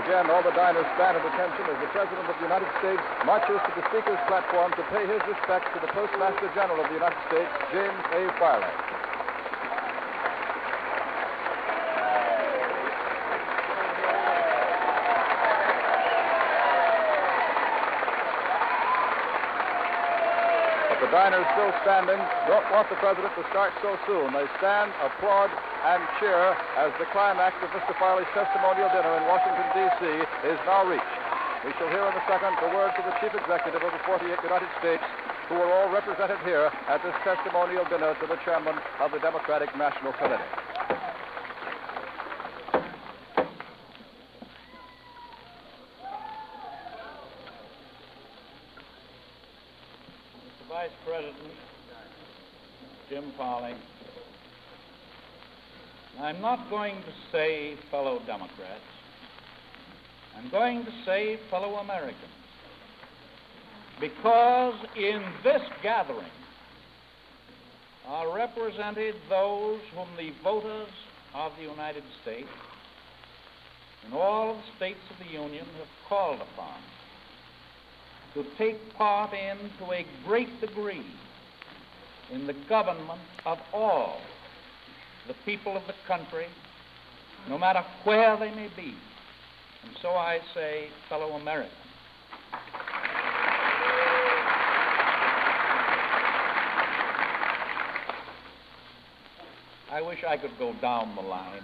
Again, all the diners stand at attention as the President of the United States marches to the Speaker's platform to pay his respects to the Postmaster General of the United States, James A. Farley. The diners still standing don't want the President to start so soon. They stand, applaud, and cheer as the climax of Mr. Farley's testimonial dinner in Washington, D.C. is now reached. We shall hear in a second the words of the Chief Executive of the 48 United States, who are all represented here at this testimonial dinner to the Chairman of the Democratic National Committee. Vice President Jim Farley, I'm not going to say fellow Democrats. I'm going to say fellow Americans, because in this gathering are represented those whom the voters of the United States and all of the states of the Union have called upon to take part in, to a great degree, in the government of all the people of the country, no matter where they may be. And so I say, fellow Americans. I wish I could go down the line.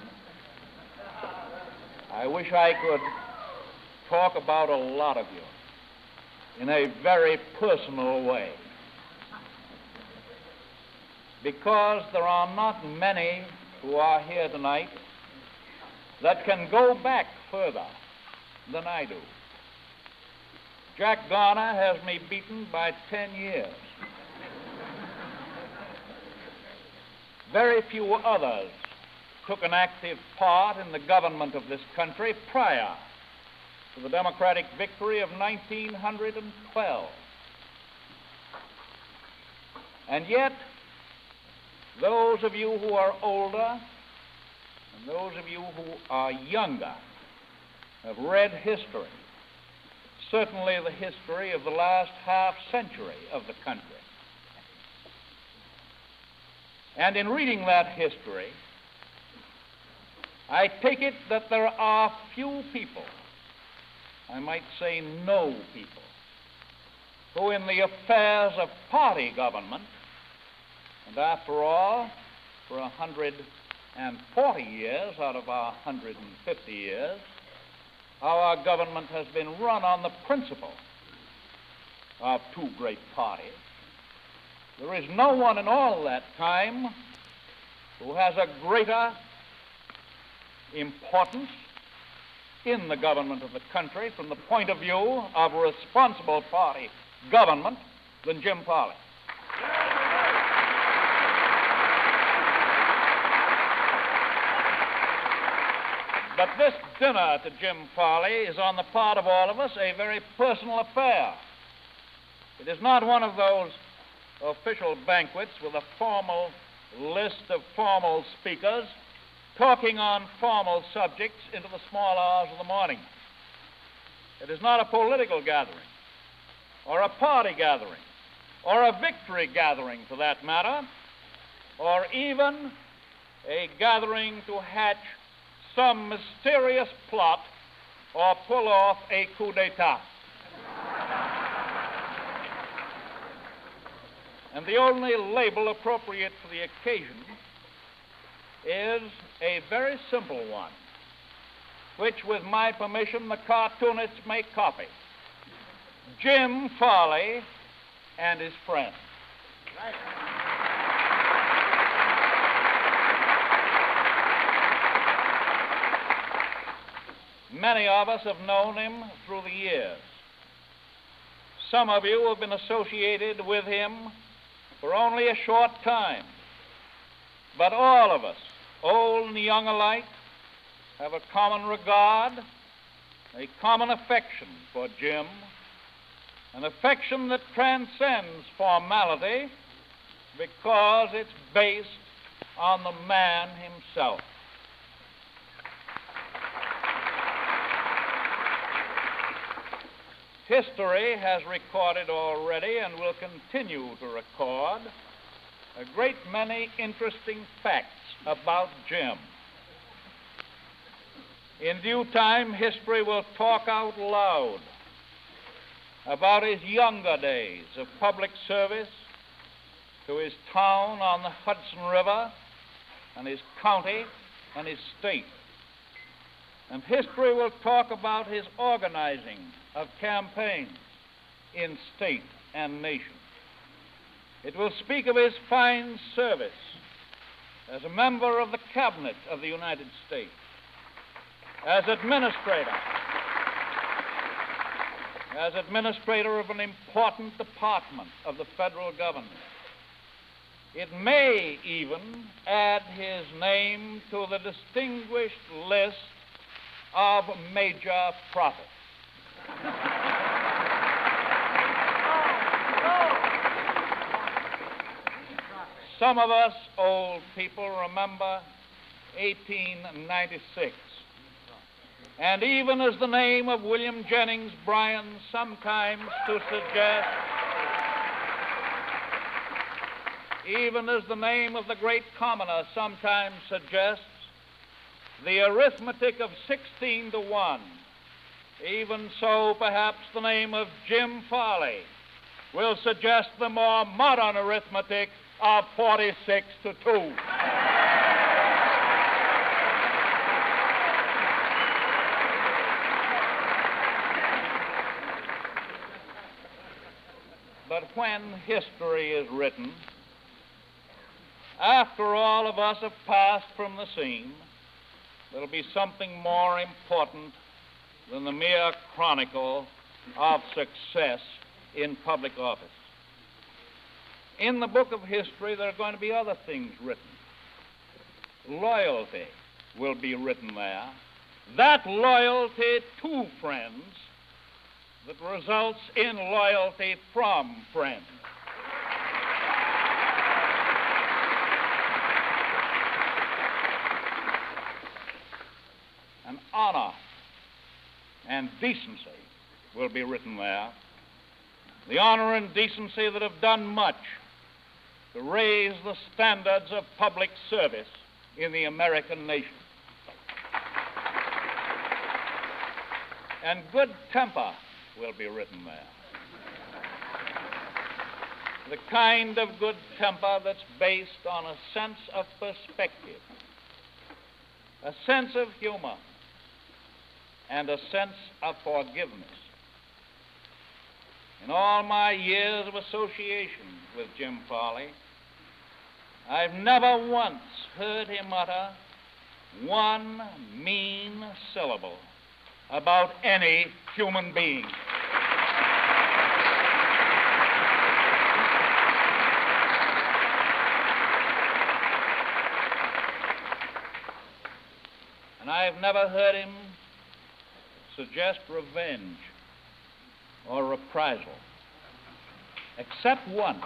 I wish I could talk about a lot of you in a very personal way, because there are not many who are here tonight that can go back further than I do. Jack Garner has me beaten by 10 years. Very few others took an active part in the government of this country prior to the Democratic victory of 1912. And yet, those of you who are older and those of you who are younger have read history, certainly the history of the last half century of the country. And in reading that history, I take it that there are few people, I might say no people, who in the affairs of party government, and after all, for 140 years out of our 150 years, our government has been run on the principle of two great parties. There is no one in all that time who has a greater importance in the government of the country from the point of view of responsible party government than Jim Farley. But this dinner to Jim Farley is on the part of all of us a very personal affair. It is not one of those official banquets with a formal list of formal speakers talking on formal subjects into the small hours of the morning. It is not a political gathering, or a party gathering, or a victory gathering for that matter, or even a gathering to hatch some mysterious plot or pull off a coup d'etat. And the only label appropriate for the occasion is a very simple one, which, with my permission, the cartoonists may copy. Jim Farley and his friends. Right. Many of us have known him through the years. Some of you have been associated with him for only a short time. But all of us, old and young alike, have a common regard, a common affection for Jim, an affection that transcends formality because it's based on the man himself. History has recorded already and will continue to record a great many interesting facts about Jim. In due time, history will talk out loud about his younger days of public service to his town on the Hudson River and his county and his state. And history will talk about his organizing of campaigns in state and nation. It will speak of his fine service as a member of the Cabinet of the United States, as administrator of an important department of the federal government. It may even add his name to the distinguished list of major prophets. Some of us old people remember 1896. And even as the name of William Jennings Bryan sometimes to suggest, even as the name of the great commoner sometimes suggests, the arithmetic of 16 to 1, even so perhaps the name of Jim Farley will suggest the more modern arithmetic of 46 to 2. But when history is written, after all of us have passed from the scene, there'll be something more important than the mere chronicle of success in public office. In the book of history, there are going to be other things written. Loyalty will be written there. That loyalty to friends that results in loyalty from friends. And honor and decency will be written there. The honor and decency that have done much to raise the standards of public service in the American nation. And good temper will be written there. The kind of good temper that's based on a sense of perspective, a sense of humor, and a sense of forgiveness. In all my years of association with Jim Farley, I've never once heard him utter one mean syllable about any human being. And I've never heard him suggest revenge or reprisal, except once.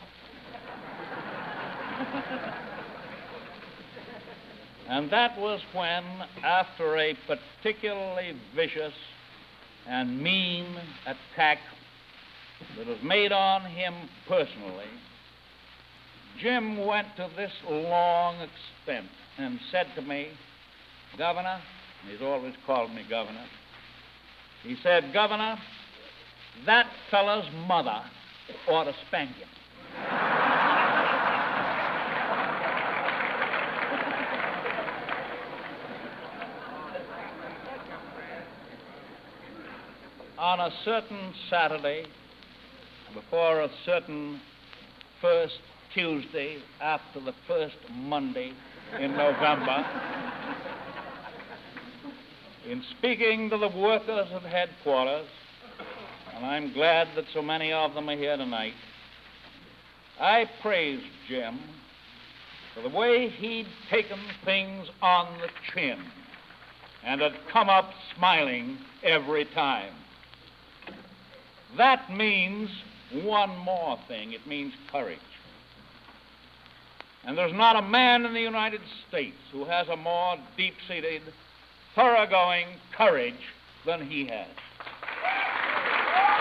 And that was when, after a particularly vicious and mean attack that was made on him personally, Jim went to this long extent and said to me, "Governor," and he's always called me Governor, he said, "Governor, that fellow's mother ought to spank him." On a certain Saturday, before a certain first Tuesday after the first Monday in November, in speaking to the workers at headquarters, and I'm glad that so many of them are here tonight, I praised Jim for the way he'd taken things on the chin and had come up smiling every time. That means one more thing. It means courage. And there's not a man in the United States who has a more deep-seated, thoroughgoing courage than he has.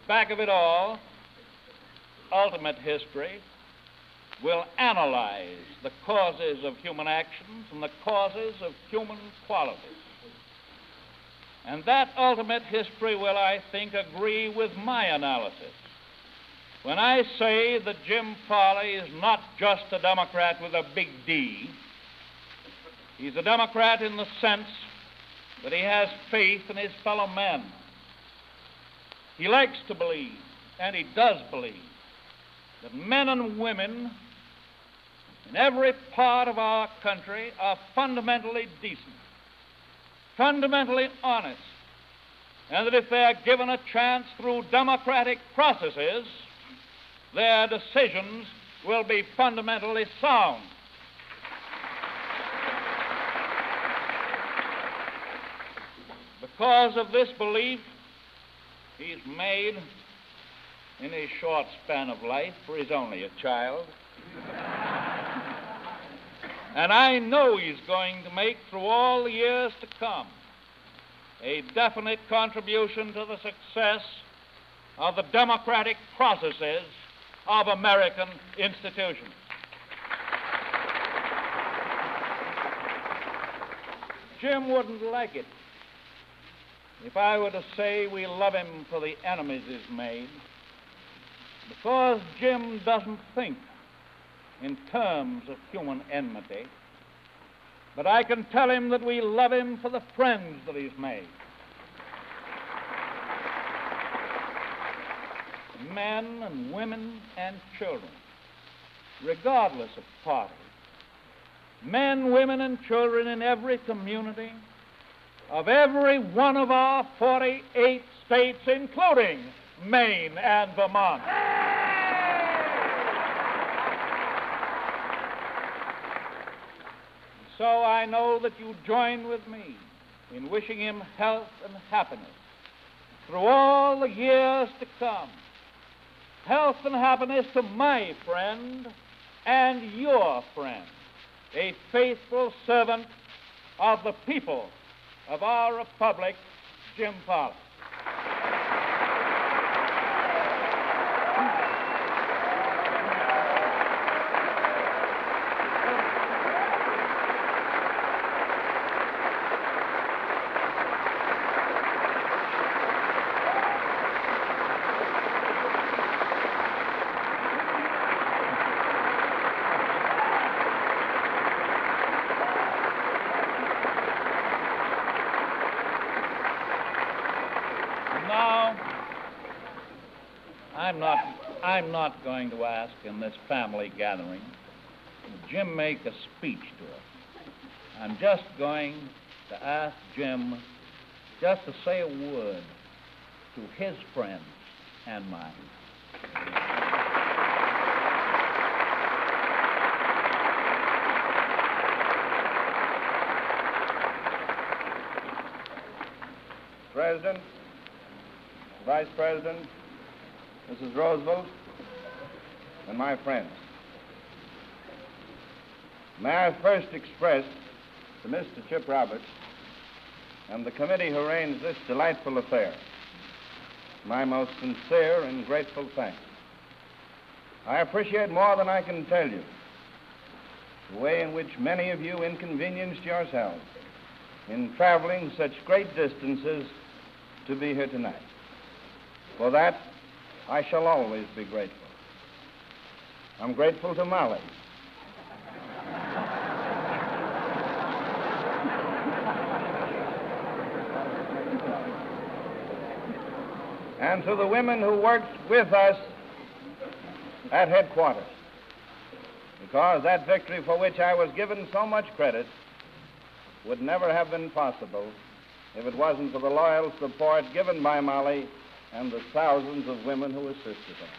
back of it all, ultimate history will analyze the causes of human actions and the causes of human qualities. And that ultimate history will, I think, agree with my analysis when I say that Jim Farley is not just a Democrat with a big D. He's a Democrat in the sense that he has faith in his fellow men. He likes to believe, and he does believe, that men and women in every part of our country are fundamentally decent, fundamentally honest, and that if they are given a chance through democratic processes, their decisions will be fundamentally sound. Because of this belief, he's made, in his short span of life, for he's only a child, and I know he's going to make, through all the years to come, a definite contribution to the success of the democratic processes of American institutions. Jim wouldn't like it if I were to say we love him for the enemies he's made, because Jim doesn't think in terms of human enmity, but I can tell him that we love him for the friends that he's made. Men and women and children, regardless of party. Men, women, and children in every community of every one of our 48 states, including Maine and Vermont. So I know that you join with me in wishing him health and happiness through all the years to come. Health and happiness to my friend and your friend, a faithful servant of the people of our republic, Jim Farley. I'm not going to ask in this family gathering Jim make a speech to us. I'm just going to ask Jim just to say a word to his friends and mine. President, Vice President, Mrs. Roosevelt, and my friends. May I first express to Mr. Chip Roberts and the committee who arranged this delightful affair my most sincere and grateful thanks. I appreciate more than I can tell you the way in which many of you inconvenienced yourselves in traveling such great distances to be here tonight. For that, I shall always be grateful. I'm grateful to Molly. And to the women who worked with us at headquarters. Because that victory for which I was given so much credit would never have been possible if it wasn't for the loyal support given by Molly and the thousands of women who assisted her.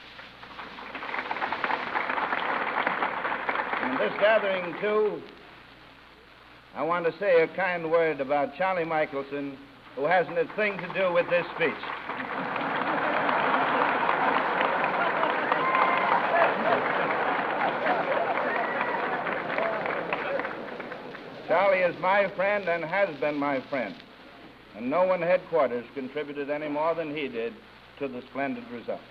In this gathering, too, I want to say a kind word about Charlie Michelson, who hasn't a thing to do with this speech. Charlie is my friend and has been my friend. And no one at headquarters contributed any more than he did to the splendid result.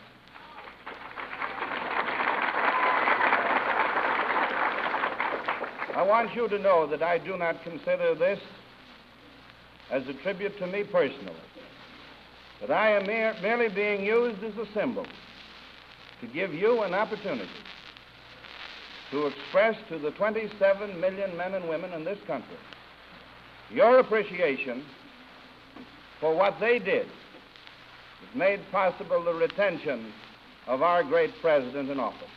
I want you to know that I do not consider this as a tribute to me personally, that I am merely being used as a symbol to give you an opportunity to express to the 27 million men and women in this country your appreciation for what they did that made possible the retention of our great president in office.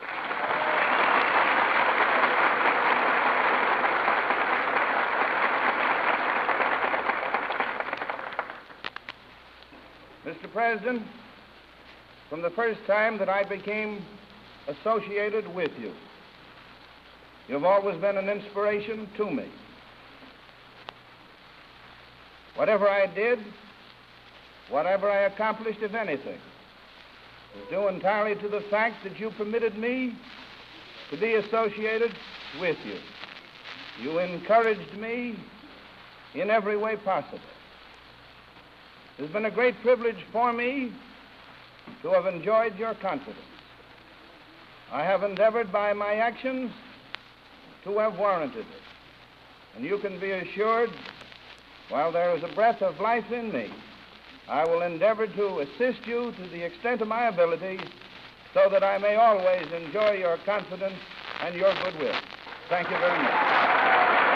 Mr. President, from the first time that I became associated with you, you've always been an inspiration to me. Whatever I did, whatever I accomplished, if anything, was due entirely to the fact that you permitted me to be associated with you. You encouraged me in every way possible. It's been a great privilege for me to have enjoyed your confidence. I have endeavored by my actions to have warranted it. And you can be assured, while there is a breath of life in me, I will endeavor to assist you to the extent of my ability so that I may always enjoy your confidence and your goodwill. Thank you very much.